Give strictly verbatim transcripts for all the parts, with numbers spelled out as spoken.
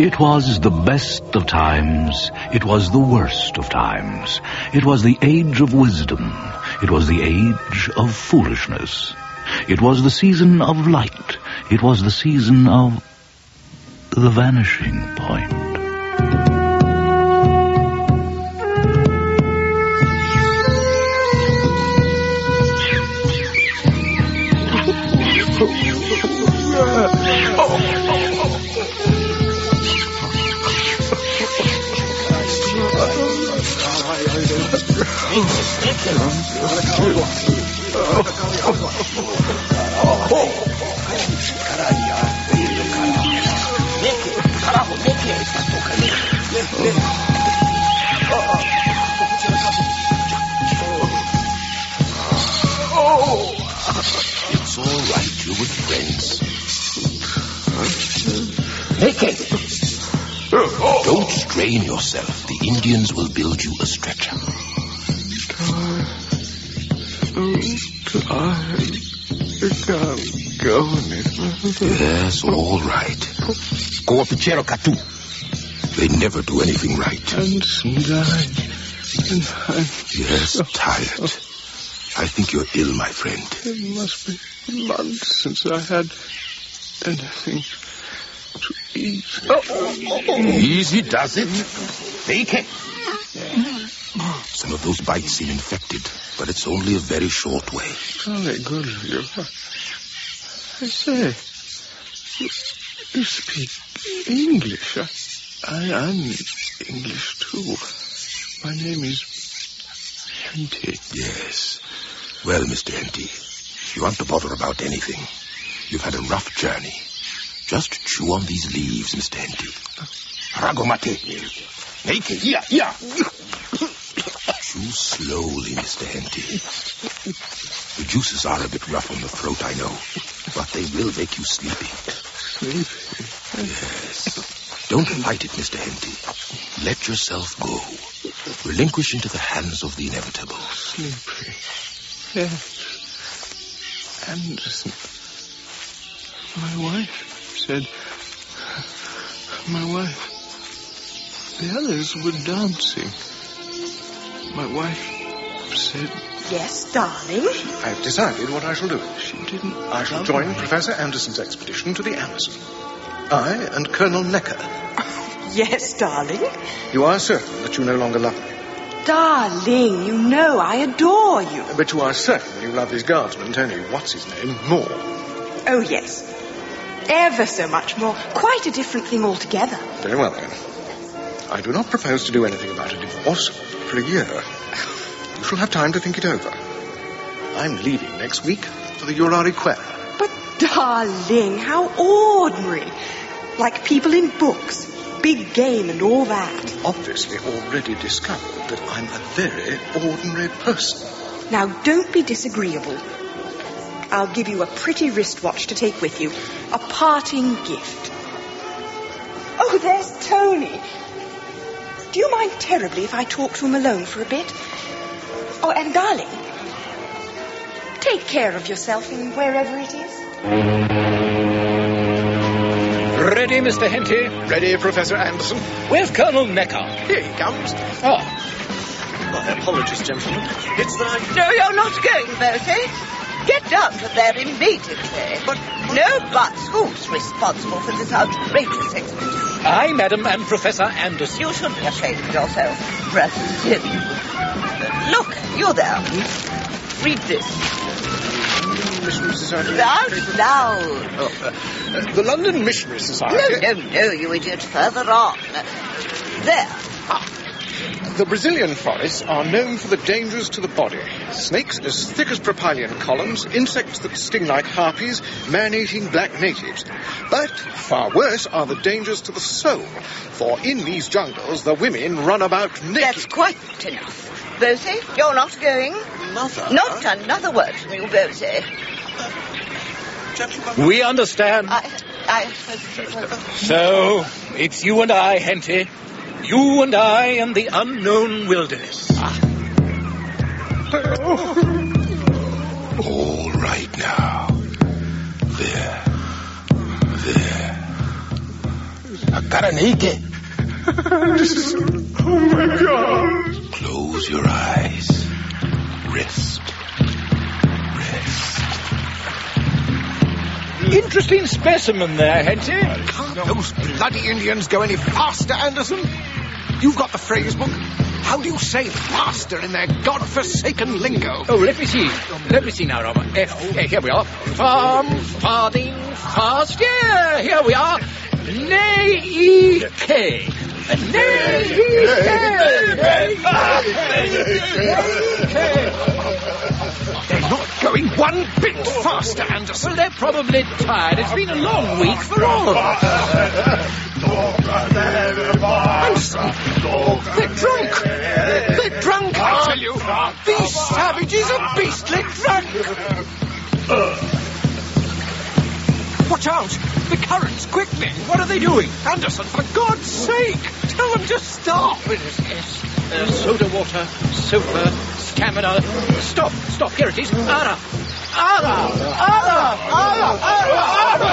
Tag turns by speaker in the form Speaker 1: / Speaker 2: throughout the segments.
Speaker 1: It was the best of times. It was the worst of times. It was the age of wisdom. It was the age of foolishness. It was the season of light. It was the season of the vanishing point.
Speaker 2: It's all right, you're with friends. Make it! Don't strain yourself. The Indians will build you a stretcher.
Speaker 3: I can't go anywhere.
Speaker 2: Yes, all right. Go up to Cherokatu. They never do anything right.
Speaker 3: Anderson died. And I'm
Speaker 2: Yes,
Speaker 3: so
Speaker 2: tired. I think you're ill, my friend.
Speaker 3: It must be months since I had anything to eat.
Speaker 2: Oh, oh, oh. Easy does it. Take it. Some of those bites seem infected, but it's only a very short way.
Speaker 3: Jolly good of you. I say, you, you speak English. I, I, I'm English, too. My name is Henty.
Speaker 2: Yes. Well, Mister Henty, if you aren't to bother about anything, you've had a rough journey. Just chew on these leaves, Mister Henty. Ragomate. Make it. Yeah, yeah. Chew slowly, Mister Henty. The juices are a bit rough on the throat, I know, but they will make you sleepy.
Speaker 3: Sleepy?
Speaker 2: Yes. Don't fight it, Mister Henty. Let yourself go. Relinquish into the hands of the inevitable.
Speaker 3: Sleepy. Yes. Anderson. My wife said... My wife... The others were dancing. My wife said...
Speaker 4: Yes, darling?
Speaker 5: I've decided what I shall do.
Speaker 3: She didn't...
Speaker 5: I shall join Professor Anderson's expedition to the Amazon. I and Colonel Necker.
Speaker 4: Yes, darling?
Speaker 5: You are certain that you no longer love me?
Speaker 4: Darling, you know I adore you.
Speaker 5: But you are certain you love this guardsman, Tony, what's his name, more?
Speaker 4: Oh, yes. Ever so much more. Quite a different thing altogether.
Speaker 5: Very well, then. I do not propose to do anything about a divorce for a year. You shall have time to think it over. I'm leaving next week for the Urariquera.
Speaker 4: But, darling, how ordinary. Like people in books. Big game and all that.
Speaker 5: Obviously already discovered that I'm a very ordinary person.
Speaker 4: Now, don't be disagreeable. I'll give you a pretty wristwatch to take with you. A parting gift. Oh, there's Tony. Do you mind terribly if I talk to him alone for a bit? Oh, and darling, take care of yourself in wherever it is.
Speaker 6: Ready, Mister Henty?
Speaker 5: Ready, Professor Anderson?
Speaker 6: Where's Colonel Necker?
Speaker 5: Here he comes.
Speaker 6: Oh.
Speaker 5: My apologies, gentlemen. It's the...
Speaker 7: No, you're not going, Bertie. Get down to there immediately. But no buts. Who's responsible for this outrageous expedition?
Speaker 6: I, Madam, and Professor Anderson.
Speaker 7: You should be ashamed of yourself, Brazil. Look, you there. Read this.
Speaker 5: Missionary Society.
Speaker 7: Out loud.
Speaker 5: Oh, uh, uh, the London Missionary Society.
Speaker 7: No, no, no, you idiot. Further on. There.
Speaker 5: Ah. The Brazilian forests are known for the dangers to the body. Snakes as thick as propylian columns, insects that sting like harpies, man-eating black natives. But far worse are the dangers to the soul, for in these jungles the women run about naked.
Speaker 7: That's quite enough. Bosie, you're not going?
Speaker 5: Mother?
Speaker 7: Not another word from you, Bosie.
Speaker 6: We understand.
Speaker 7: I... I...
Speaker 6: So, it's you and I, Henty. You and I in the unknown wilderness. Ah.
Speaker 2: All right now. There. There. A Karaneke.
Speaker 3: Anderson, oh my God.
Speaker 2: Close your eyes. Rest.
Speaker 6: Interesting specimen there, Henty.
Speaker 5: Can't those bloody Indians go any faster, Anderson? You've got the phrase book. How do you say faster in their godforsaken lingo?
Speaker 6: Oh, let me see. Let me see now, Robert. Uh, uh, here we are. Farm, farthing, fast. Yeah, here we are. Nay-e-K.
Speaker 5: They're not going one bit faster, Anderson.
Speaker 6: Well, they're probably tired. It's been a long week for all of us.
Speaker 5: Anderson, they're drunk. They're drunk, I tell you. These savages are beastly drunk. Watch out. The current's quick, men.
Speaker 6: What are they doing?
Speaker 5: Anderson, for God's sake, tell them to stop.
Speaker 6: Yes. Uh, soda water, sulphur, stamina. Stop, stop. Here it is. Ara. Ara. Ara. Ara. Ara.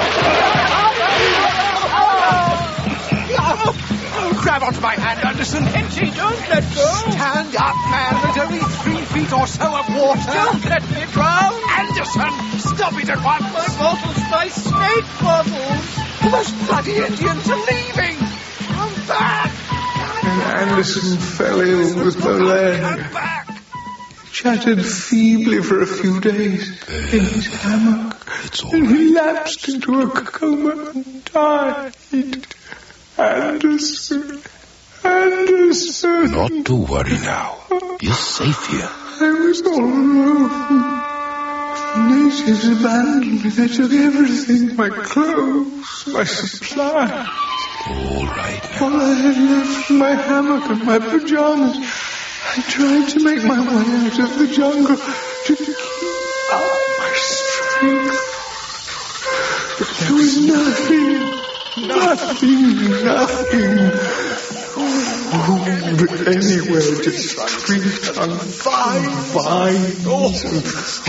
Speaker 6: Ara.
Speaker 5: Oh, grab onto my hand, Anderson.
Speaker 6: Henty, don't let go.
Speaker 5: Stand up, man. There's only three feet or so of water.
Speaker 6: Don't let me drown.
Speaker 5: Anderson, stop it at once.
Speaker 6: My bottles, my snake bottles.
Speaker 5: Those bloody Indians are leaving. Come back.
Speaker 3: And Anderson fell ill with malaria.
Speaker 5: Come back.
Speaker 3: Chattered feebly for a few days in his hammock.
Speaker 2: It's all
Speaker 3: And he
Speaker 2: right.
Speaker 3: lapsed into a coma and died. Anderson. Anderson.
Speaker 2: Not to worry now. You're safe here.
Speaker 3: I was all alone. The natives abandoned me. They took everything. My clothes, my supplies.
Speaker 2: All right now.
Speaker 3: All I had left was my hammock and my pajamas. I tried to make my way out of the jungle to keep up my strength. But there was nothing, nothing, nothing. Oh, but anywhere to treat on fine vines and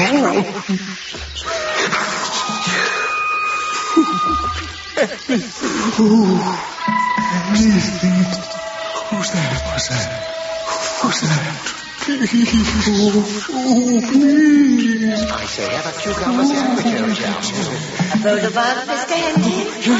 Speaker 3: oh, anything. Who's that? What's that? Who's that? Please. Oh, please.
Speaker 8: I say, have a cucumber sandwich, old chap.
Speaker 7: A bowl of butter, Mister Henty?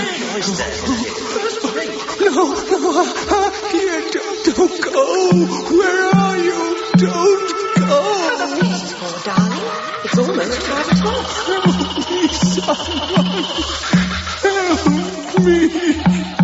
Speaker 3: No, no, here, don't, don't go. Where are you? Don't go.
Speaker 4: Please, poor darling. It's almost five o'clock.
Speaker 3: Help me, someone. Help me.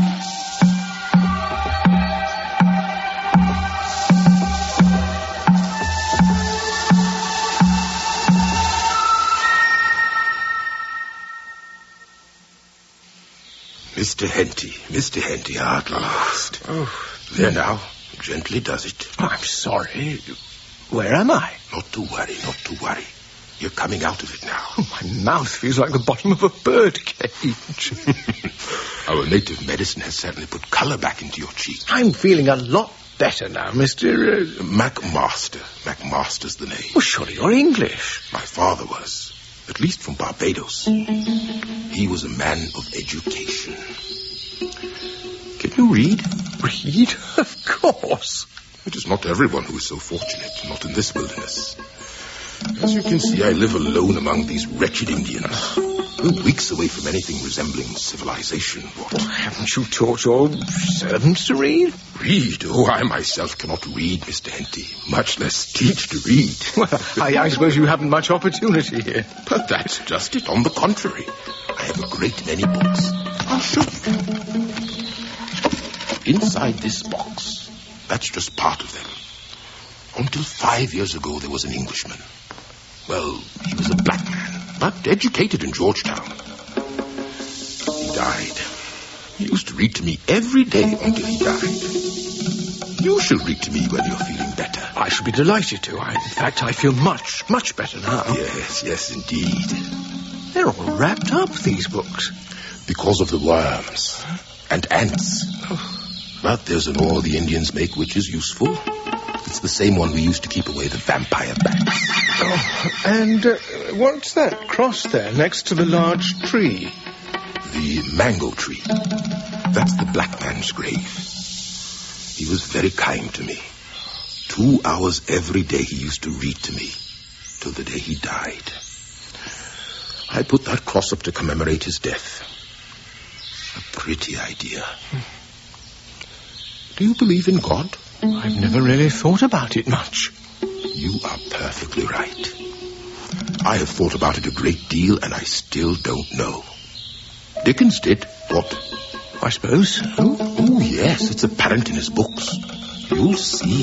Speaker 2: Mister Henty, Mister Henty, at last. Oh. There now, gently does it.
Speaker 5: Oh, I'm sorry. Where am I?
Speaker 2: Not to worry, not to worry. You're coming out of it now.
Speaker 5: Oh, my mouth feels like the bottom of a bird cage.
Speaker 2: Our native medicine has certainly put colour back into your cheek.
Speaker 5: I'm feeling a lot better now, Mister Uh...
Speaker 2: MacMaster. MacMaster's the name.
Speaker 5: Well, surely you're English.
Speaker 2: My father was. At least from Barbados. He was a man of education. Can you read?
Speaker 5: Read? Of course.
Speaker 2: It is not everyone who is so fortunate, not in this wilderness. As you can see, I live alone among these wretched Indians. We're weeks away from anything resembling civilization. What?
Speaker 5: Well, haven't you taught your servants to read?
Speaker 2: Read? Oh, I myself cannot read, Mister Henty, much less teach to read.
Speaker 5: Well, I, I suppose you haven't much opportunity here.
Speaker 2: But that's just it. On the contrary, I have a great many books. I'll show you. Inside this box, that's just part of them. Until five years ago, there was an Englishman. Well, he was a black man, but educated in Georgetown. He died. He used to read to me every day until he died. You shall read to me when you're feeling better.
Speaker 5: I shall be delighted to. I, in fact, I feel much, much better now.
Speaker 2: Yes, yes, indeed.
Speaker 5: They're all wrapped up, these books.
Speaker 2: Because of the worms and ants.
Speaker 5: Oh.
Speaker 2: But there's an oil the Indians make which is useful. It's the same one we used to keep away the vampire bats.
Speaker 5: Oh, and uh, what's that cross there next to the large tree?
Speaker 2: The mango tree. That's the black man's grave. He was very kind to me. Two hours every day he used to read to me, till the day he died. I put that cross up to commemorate his death. A pretty idea. Do you believe in God?
Speaker 5: I've never really thought about it much.
Speaker 2: You are perfectly right. I have thought about it a great deal, and I still don't know. Dickens did. What?
Speaker 5: I suppose so.
Speaker 2: Oh, yes, it's apparent in his books. You'll see.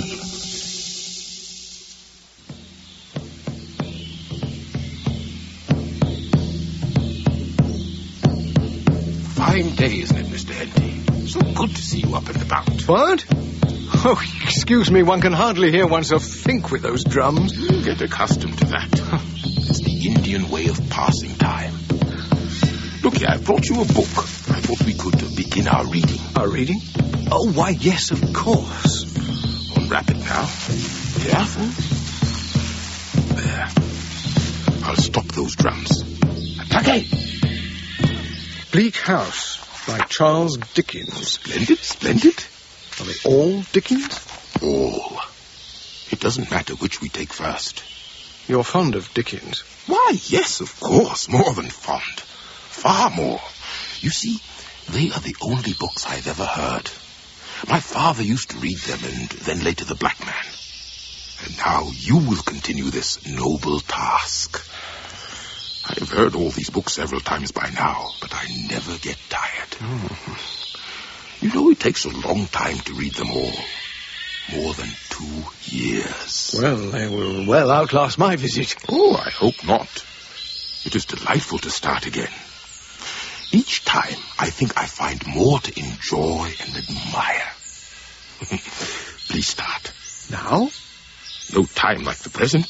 Speaker 2: Fine day, isn't it, Mister Henty? So good to see you up and about.
Speaker 5: What? Oh, excuse me, one can hardly hear oneself think with those drums.
Speaker 2: You get accustomed to that. It's the Indian way of passing time. Look here, I brought you a book. I thought we could begin our reading.
Speaker 5: Our reading? Oh, why, yes, of course.
Speaker 2: Unwrap it now. Careful. There. I'll stop those drums. Attack!
Speaker 5: Bleak House by Charles Dickens.
Speaker 2: Splendid, splendid.
Speaker 5: Are they all Dickens?
Speaker 2: All. It doesn't matter which we take first.
Speaker 5: You're fond of Dickens?
Speaker 2: Why, yes, of course, more than fond. Far more. You see, they are the only books I've ever heard. My father used to read them, and then later the black man. And now you will continue this noble task. I've heard all these books several times by now, but I never get tired.
Speaker 5: Oh.
Speaker 2: You know, it takes a long time to read them all. More than two years.
Speaker 5: Well, they will well outlast my visit.
Speaker 2: Oh, I hope not. It is delightful to start again. Each time, I think I find more to enjoy and admire. Please start.
Speaker 5: Now?
Speaker 2: No time like the present.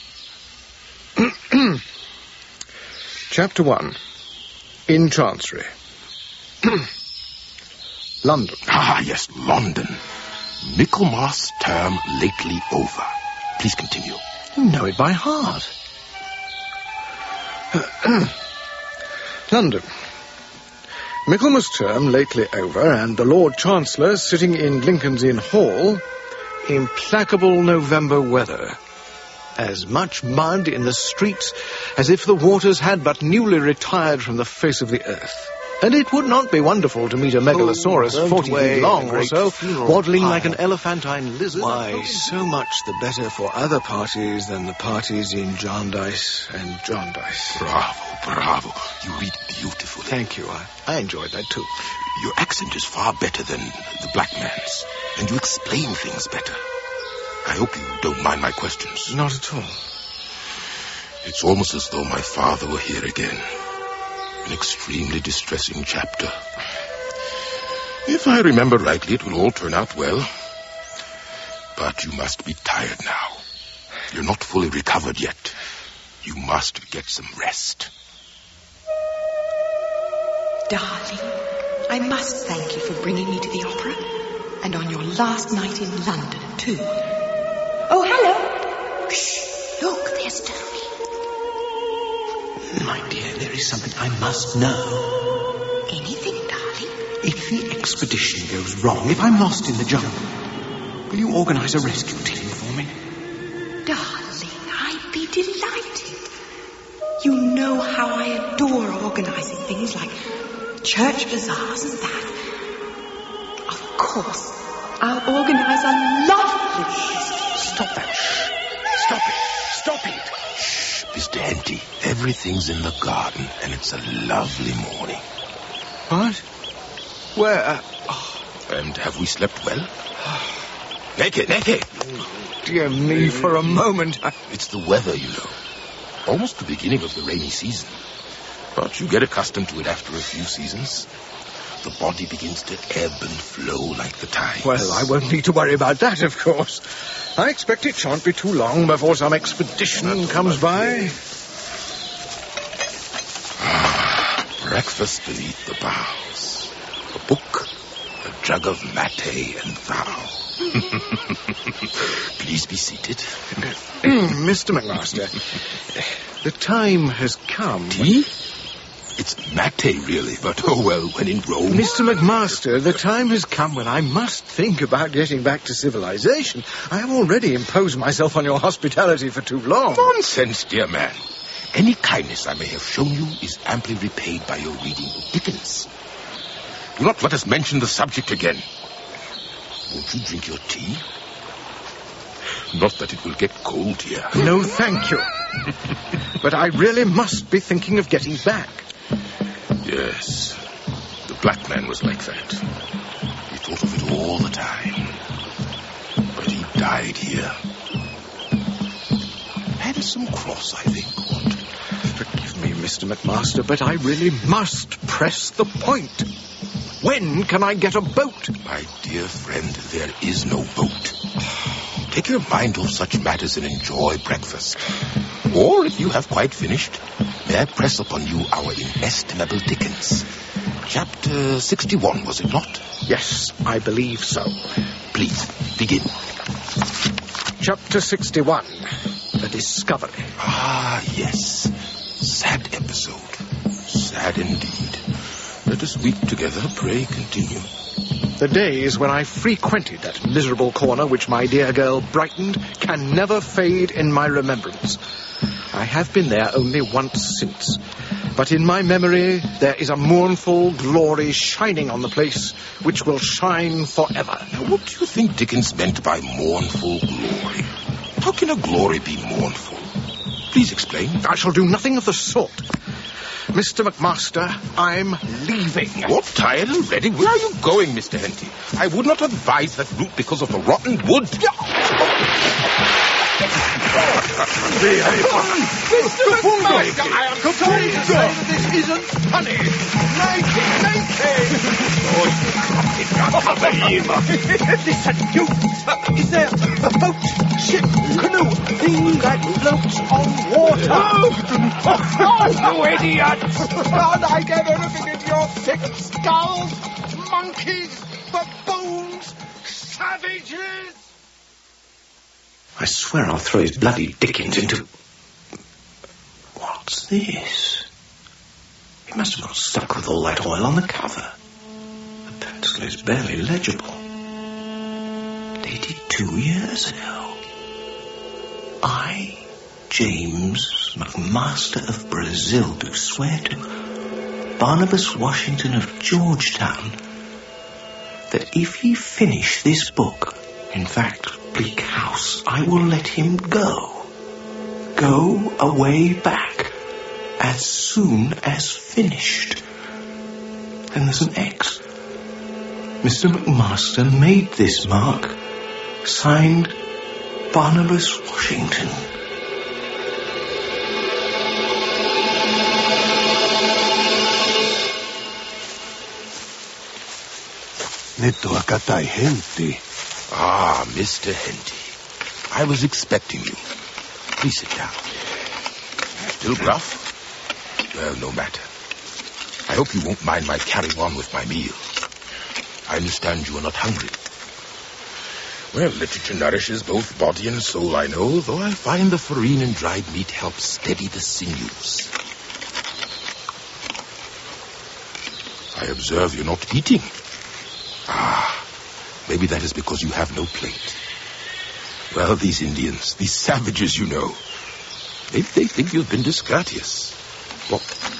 Speaker 5: Chapter one. In Chancery. London.
Speaker 2: Ah, yes, London. Michaelmas term lately over. Please continue.
Speaker 5: You know it by heart. London. Michaelmas term lately over, and the Lord Chancellor sitting in Lincoln's Inn Hall. Implacable November weather. As much mud in the streets as if the waters had but newly retired from the face of the earth. And it would not be wonderful to meet a megalosaurus
Speaker 8: oh,
Speaker 5: forty feet long or so, waddling
Speaker 8: pile.
Speaker 5: like an elephantine lizard. Why, so much the better for other parties than the parties in Jarndyce and Jarndyce.
Speaker 2: Bravo, bravo. You read beautifully.
Speaker 5: Thank you. I, I enjoyed that too.
Speaker 2: Your accent is far better than the black man's, and you explain things better. I hope you don't mind my questions.
Speaker 5: Not at all.
Speaker 2: It's almost as though my father were here again. An extremely distressing chapter. If I remember rightly, it will all turn out well. But you must be tired now. You're not fully recovered yet. You must get some rest.
Speaker 4: Darling, I must thank you for bringing me to the opera. And on your last night in London, too. Oh, hello. Shh, look, there's Tony.
Speaker 8: My dear, there is something I must know.
Speaker 4: Anything, darling?
Speaker 8: If the expedition goes wrong, if I'm lost in the jungle, will you organize a rescue team for me?
Speaker 4: Darling, I'd be delighted. You know how I adore organizing things like church bazaars and that. Of course, I'll organize a lovely...
Speaker 2: Stop that. Shh. Stop it. Stop it. Shh, Mister Henty. Everything's in the garden, and it's a lovely morning.
Speaker 5: What? Where? Uh, oh.
Speaker 2: And have we slept well? Naked, naked.
Speaker 5: Dear me, for a moment. I...
Speaker 2: It's the weather, you know. Almost the beginning of the rainy season. But you get accustomed to it after a few seasons. The body begins to ebb and flow like the tides.
Speaker 5: Well, I won't need to worry about that, of course. I expect it shan't be too long before some expedition comes by.
Speaker 2: Ah, breakfast beneath the boughs. A book, a jug of maté and thou. Please be seated.
Speaker 5: Mister McMaster, the time has come.
Speaker 2: Tea? It's mate, really, but oh well, when in Rome...
Speaker 5: Mister McMaster, the time has come when I must think about getting back to civilization. I have already imposed myself on your hospitality for too long.
Speaker 2: Nonsense, dear man. Any kindness I may have shown you is amply repaid by your reading of Dickens. Do not let us mention the subject again. Won't you drink your tea? Not that it will get cold here.
Speaker 5: No, thank you. But I really must be thinking of getting back.
Speaker 2: Yes. The black man was like that. He thought of it all the time. But he died here. Handsome cross, I think. What?
Speaker 5: Forgive me, Mister McMaster, but I really must press the point. When can I get a boat?
Speaker 2: My dear friend, there is no boat. Take your mind off such matters and enjoy breakfast. Or, if you have quite finished, may I press upon you our inestimable Dickens? Chapter sixty-one, was it not?
Speaker 5: Yes, I believe so.
Speaker 2: Please, begin.
Speaker 5: Chapter sixty-one, The Discovery.
Speaker 2: Ah, yes. Sad episode. Sad indeed. Let us weep together. Pray continue.
Speaker 5: The days when I frequented that miserable corner which my dear girl brightened can never fade in my remembrance. I have been there only once since, but in my memory there is a mournful glory shining on the place which will shine forever.
Speaker 2: Now, what do you think Dickens meant by mournful glory? How can a glory be mournful? Please explain.
Speaker 5: I shall do nothing of the sort. Mister McMaster, I'm leaving.
Speaker 2: You're tired already? Where are you going, Mister Henty? I would not advise that route because of the rotten wood.
Speaker 5: Mister McMaster, I am sorry to say that this isn't funny. Naked, naked. Listen, you. Uh, is there a boat, ship, canoe, thing that floats on water? Oh, you idiot! Can't I get anything in your thick skulls? Monkeys, baboons, savages!
Speaker 8: I swear I'll throw his bloody Dickens into... What's this? He must have got stuck with all that oil on the cover. The pencil is barely legible. Dated two years ago. I, James McMaster of Brazil, do swear to Barnabas Washington of Georgetown that if he finish this book, in fact, Bleak House, I will let him go. Go away back as soon as finished. Then there's an X. Mister McMaster made this mark, signed Barnabas Washington.
Speaker 3: Neto acá hay gente.
Speaker 2: Ah, Mister Henty. I was expecting you. Please sit down. Still gruff? Well, no matter. I hope you won't mind my carrying on with my meal. I understand you are not hungry. Well, literature nourishes both body and soul, I know, though I find the farine and dried meat helps steady the sinews. I observe you're not eating. Ah, maybe that is because you have no plate. Well, these Indians, these savages, you know, maybe they think you've been discourteous. Well,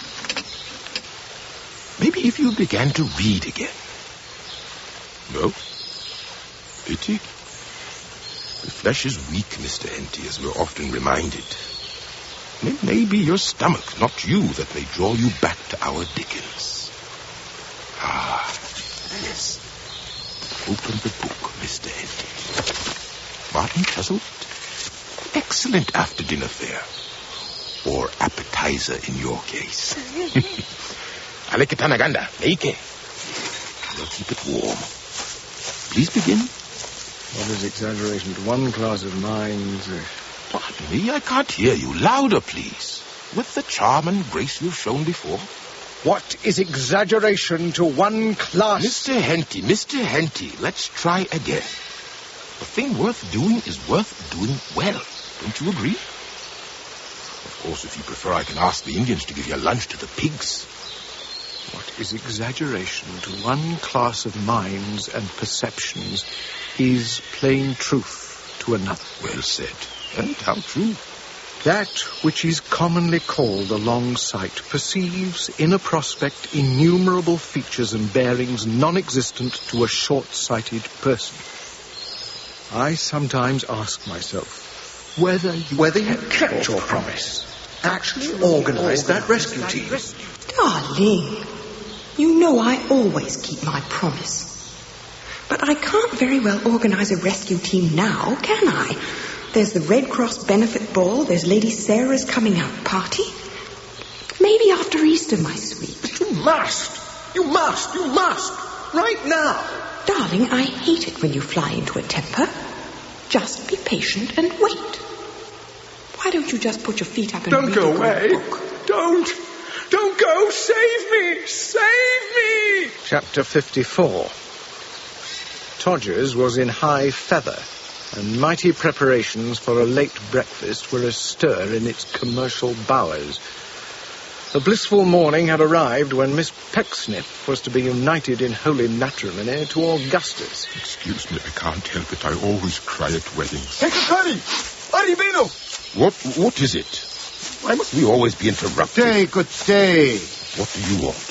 Speaker 2: maybe if you began to read again. No? Pity? The flesh is weak, Mister Henty, as we're often reminded. It may be your stomach, not you, that may draw you back to our Dickens. Ah, yes. Open the book, Mister Henty. Martin Chuzzlewit. Excellent after-dinner fare. Or appetizer in your case. Alekitanaganda, Meike. We'll keep it warm. Please begin.
Speaker 5: What is exaggeration to one class of minds?
Speaker 2: Pardon me, I can't hear you. Louder, please. With the charm and grace you've shown before.
Speaker 5: What is exaggeration to one class?
Speaker 2: Mister Henty, Mister Henty, let's try again. A thing worth doing is worth doing well. Don't you agree? Of course, if you prefer, I can ask the Indians to give your lunch to the pigs.
Speaker 5: is exaggeration to one class of minds and perceptions is plain truth to another.
Speaker 2: Well said. And how true.
Speaker 5: That which is commonly called a long sight perceives in a prospect innumerable features and bearings non-existent to a short-sighted person. I sometimes ask myself whether you,
Speaker 9: whether you kept your promise, actually organised that rescue team.
Speaker 4: Darling, you know I always keep my promise. But I can't very well organise a rescue team now, can I? There's the Red Cross benefit ball, there's Lady Sarah's coming out party. Maybe after Easter, my sweet.
Speaker 9: But you must! You must! You must! Right now!
Speaker 4: Darling, I hate it when you fly into a temper. Just be patient and wait. Why don't you just put your feet up and
Speaker 3: Don't
Speaker 4: read
Speaker 3: go
Speaker 4: a good
Speaker 3: away.
Speaker 4: book?
Speaker 3: Don't. Don't go. Save me. Save me.
Speaker 5: Chapter fifty-four. Todgers was in high feather, and mighty preparations for a late breakfast were astir in its commercial bowers. The blissful morning had arrived when Miss Pecksniff was to be united in holy matrimony to Augustus.
Speaker 2: Excuse me, I can't help it. I always cry at weddings.
Speaker 3: Take a curry. Arrivino.
Speaker 2: What, what is it? Why must we always be interrupted?
Speaker 10: Day, good day.
Speaker 2: What do you want?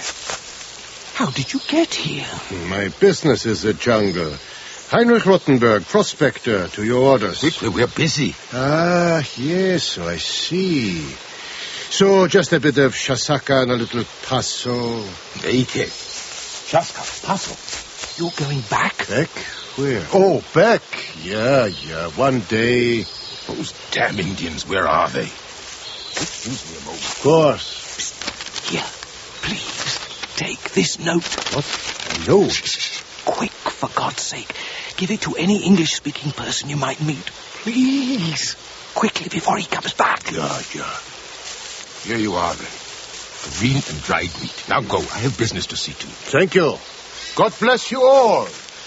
Speaker 8: How did you get here?
Speaker 10: My business is the jungle. Heinrich Rottenberg, prospector, to your orders.
Speaker 2: Quickly, we're busy.
Speaker 10: Ah, yes, I see. So, just a bit of Shasaka and a little Paso.
Speaker 2: Ike. Chaska, Paso.
Speaker 8: You're going back?
Speaker 10: Back? Where? Oh, back. Yeah, yeah, one day.
Speaker 2: Those damn Indians, where are they? Excuse me a moment.
Speaker 10: Of course.
Speaker 8: Here, please. Take this note.
Speaker 10: What? No.
Speaker 8: Quick, for God's sake. Give it to any English-speaking person you might meet. Please. Quickly, before he comes back.
Speaker 2: Yeah, yeah. Here you are, then. Green and dried meat. Now go. I have business to see to.
Speaker 10: Thank you. God bless you all.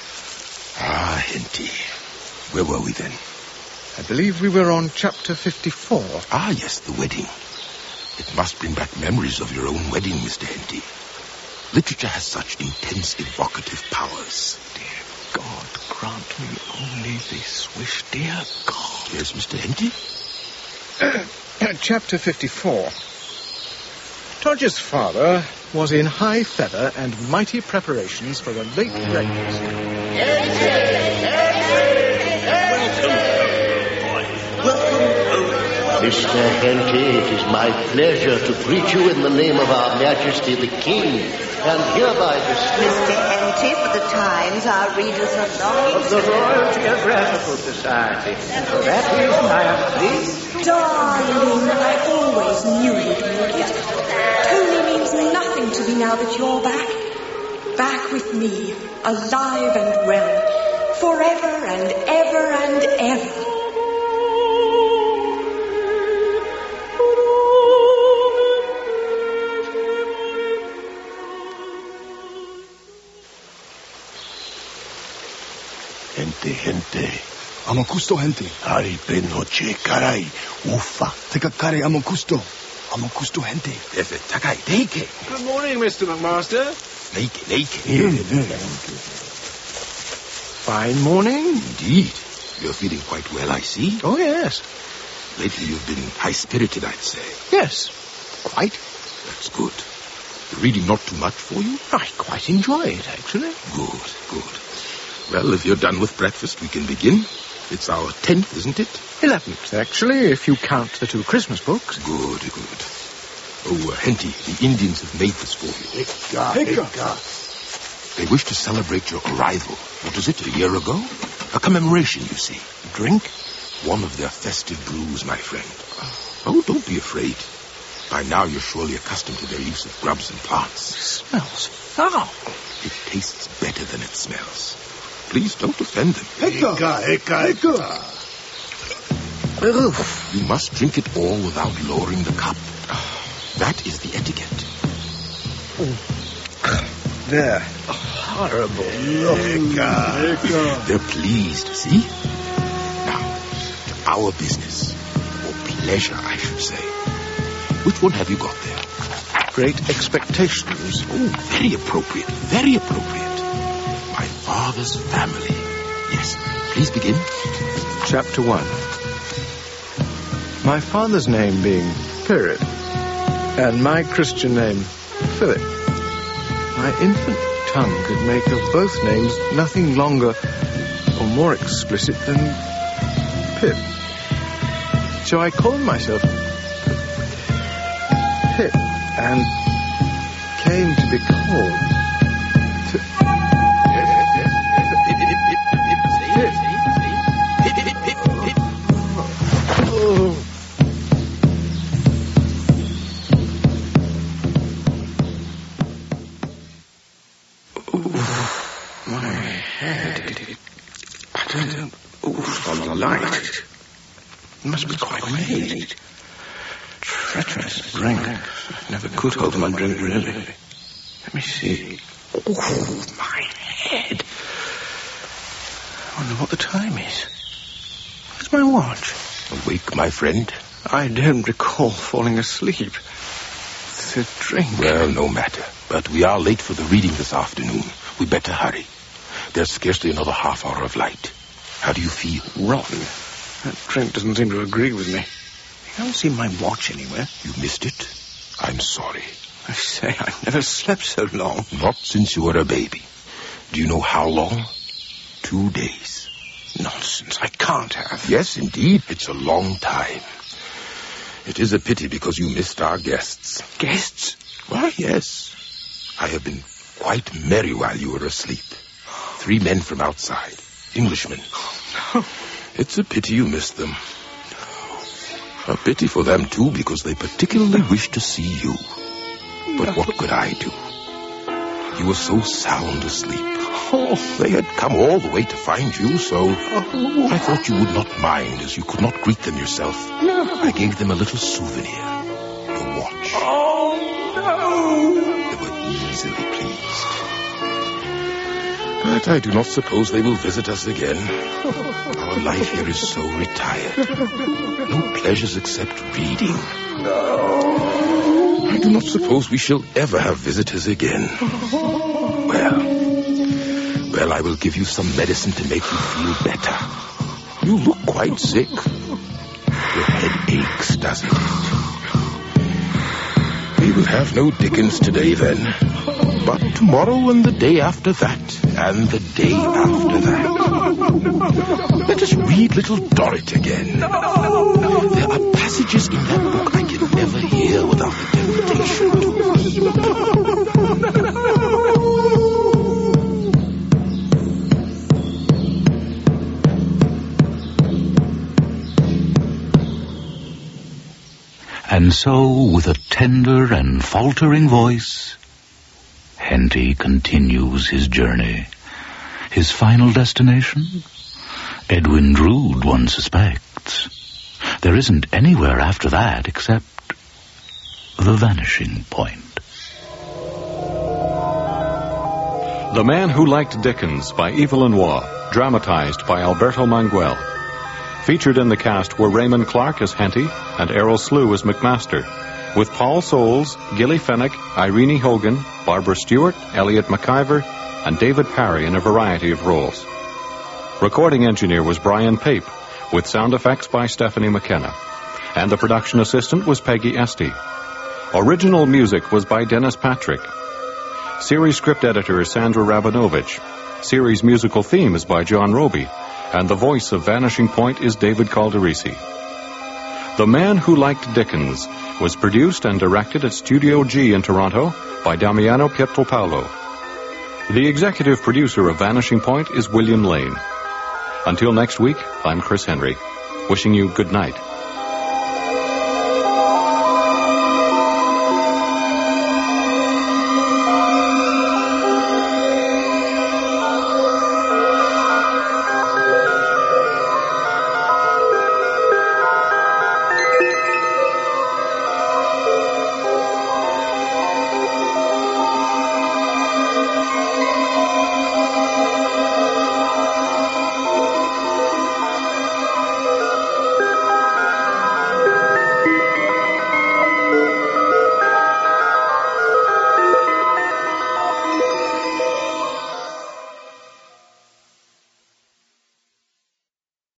Speaker 2: Ah, Henty. Where were we then?
Speaker 5: I believe we were on chapter fifty-four.
Speaker 2: Ah, yes, the wedding. It must bring back memories of your own wedding, Mister Henty. Literature has such intense evocative powers.
Speaker 8: Dear God, grant me only this wish, dear God.
Speaker 2: Yes, Mister Henty?
Speaker 5: Uh, chapter fifty-four. Todger's father was in high feather and mighty preparations for a late breakfast.
Speaker 11: Mister Henty, it is my pleasure to greet you in the name of our Majesty the King, and hereby dismiss...
Speaker 7: Mister Henty, for the Times, our readers are longing...
Speaker 6: Of the Royal Geographical Society. For that reason I am pleased...
Speaker 4: Darling, I always knew you'd make it. Tony means nothing to me now that you're back. Back with me, alive and well, forever and ever and ever.
Speaker 10: Gente, gente.
Speaker 3: Amo gusto, gente.
Speaker 10: Aripe noche, caray. Ufa.
Speaker 3: Take a curry. Amo gusto. Amo gusto, gente.
Speaker 2: Efe, takai, teike.
Speaker 6: Good morning, Mister McMaster.
Speaker 2: Neike, neike.
Speaker 5: Fine morning.
Speaker 2: Indeed. You're feeling quite well, I see.
Speaker 5: Oh, yes.
Speaker 2: Lately you've been high-spirited, I'd say.
Speaker 5: Yes, quite.
Speaker 2: That's good. The reading not too much for you?
Speaker 5: I quite enjoy it, actually.
Speaker 2: Good, good. Well, if you're done with breakfast, we can begin. It's our tenth, isn't it?
Speaker 5: Eleventh, actually, if you count the two Christmas books.
Speaker 2: Good, good. Oh, uh, Henty, the Indians have made this for you.
Speaker 10: Eka, eka.
Speaker 2: They wish to celebrate your arrival. What is it, a year ago? A commemoration, you see.
Speaker 5: Drink?
Speaker 2: One of their festive brews, my friend. Oh, don't be afraid. By now you're surely accustomed to their use of grubs and plants.
Speaker 5: It smells foul.
Speaker 2: It tastes better than it smells. Please don't offend them.
Speaker 10: Eka, eka, eka.
Speaker 2: Ugh. You must drink it all without lowering the cup. That is the etiquette.
Speaker 5: They're horrible.
Speaker 10: Eka, eka.
Speaker 2: They're pleased, see? Now, to our business. Or pleasure, I should say. Which one have you got there?
Speaker 5: Great Expectations.
Speaker 2: Oh, very appropriate, very appropriate. My father's family. Yes, please begin.
Speaker 5: Chapter one. My father's name being Pirit, and my Christian name Philip. My infant tongue could make of both names nothing longer or more explicit than Pip. So I called myself Pip, and came to be called to... Oh. Oh, my head. I don't know. Oh, from the light. It must be quite late. Treacherous drink. I never could hold my drink, really. Let me see. Oh, my head. I wonder what the time is. Where's my watch?
Speaker 2: Awake, my friend?
Speaker 5: I don't recall falling asleep. The drink.
Speaker 2: Well, no matter. But we are late for the reading this afternoon. We better hurry. There's scarcely another half hour of light. How do you feel?
Speaker 5: Rotten. That drink doesn't seem to agree with me. I don't see my watch anywhere.
Speaker 2: You missed it? I'm sorry.
Speaker 5: I say, I never slept so long.
Speaker 2: Not since you were a baby. Do you know how long? Two days.
Speaker 5: Nonsense, I can't have.
Speaker 2: Yes, indeed, it's a long time. It is a pity because you missed our guests.
Speaker 5: Guests?
Speaker 2: Why, yes. I have been quite merry while you were asleep. Three men from outside. Englishmen.
Speaker 5: Oh, no.
Speaker 2: It's a pity you missed them. A pity for them, too, because they particularly wished to see you. But no. What could I do? You were so sound asleep. Oh. They had come all the way to find you, so oh. I thought you would not mind, as you could not greet them yourself.
Speaker 5: No.
Speaker 2: I gave them a little souvenir, your watch.
Speaker 5: Oh, no.
Speaker 2: They were easily pleased. But I do not suppose they will visit us again. Our life here is so retired. No pleasures except reading.
Speaker 5: No.
Speaker 2: I do not suppose we shall ever have visitors again. Well, well, I will give you some medicine to make you feel better. You look quite sick. Your head aches, doesn't it? We will have no Dickens today, then. But tomorrow and the day after that, and the day after that. Let us read Little Dorrit again. There are passages in that book I can never hear without the temptation to.
Speaker 1: And so, with a tender and faltering voice, Henty continues his journey. His final destination? Edwin Drood, one suspects. There isn't anywhere after that except the vanishing point.
Speaker 12: The Man Who Liked Dickens by Evelyn Waugh, dramatized by Alberto Manguel. Featured in the cast were Raymond Clark as Henty and Errol Slew as McMaster, with Paul Soles, Gilly Fenwick, Irene Hogan, Barbara Stewart, Elliot McIver, and David Parry in a variety of roles. Recording engineer was Brian Pape, with sound effects by Stephanie McKenna, and the production assistant was Peggy Esty. Original music was by Dennis Patrick. Series script editor is Sandra Rabinovich. Series musical theme is by John Roby, and the voice of Vanishing Point is David Calderisi. The Man Who Liked Dickens was produced and directed at Studio G in Toronto by Damiano Pietropaolo. The executive producer of Vanishing Point is William Lane. Until next week, I'm Chris Henry, wishing you good night.